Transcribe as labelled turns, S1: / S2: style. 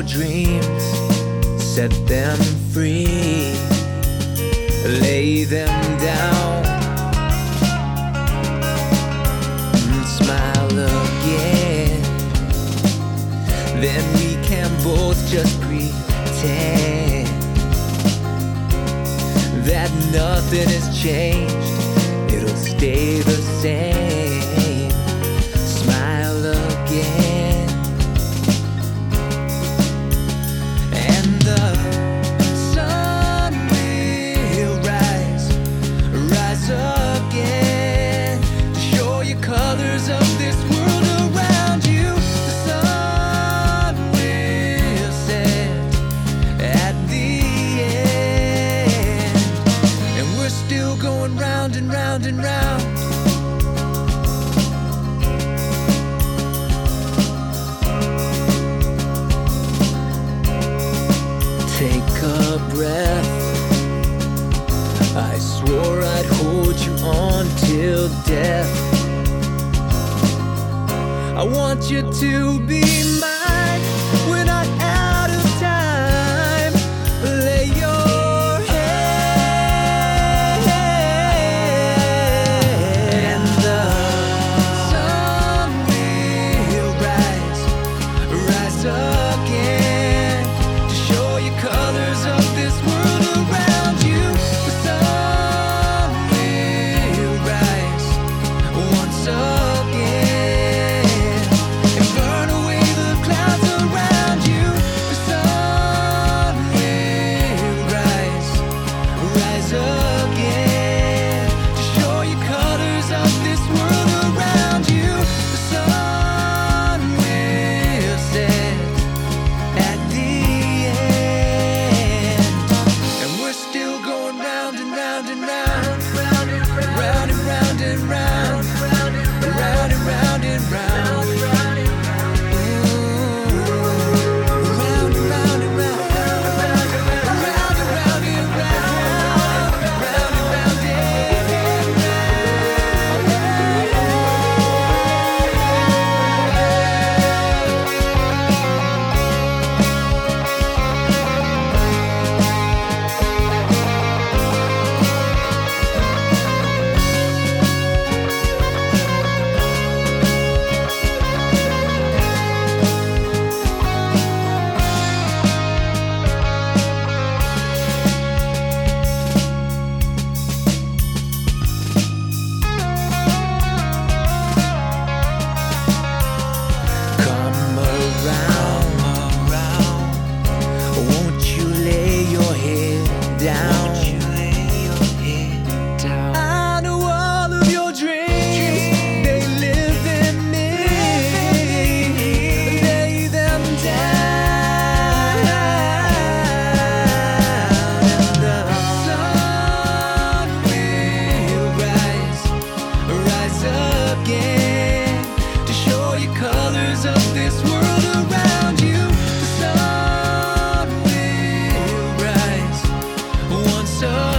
S1: your dreams, set them free, lay them down, smile again. Then we can both just pretend that nothing has changed, it'll stay the same. Smile again, and the sun will rise again, to show you colors of this world around you. The sun will set at the end, and we're still going round and round and round. Take a breath. I swore I'd hold you on till death. I want you to be mine. We're not out of time. Lay your head, and the sun will rise again, to show you colors of this world around you. The sun will rise once again, and burn away the clouds around you. The sun will rise again, to show you colors of this world around you. The sun will set at the end, and we're still going round and round and round, round and round and round and round, round and round and round. Round and round and round, round and round and round, round and round come around. Won't you lay your head down? I know all of your dreams, they live in me. Lay them down, and the sun will rise again, to show you colors of this world around you. The sun will rise once again.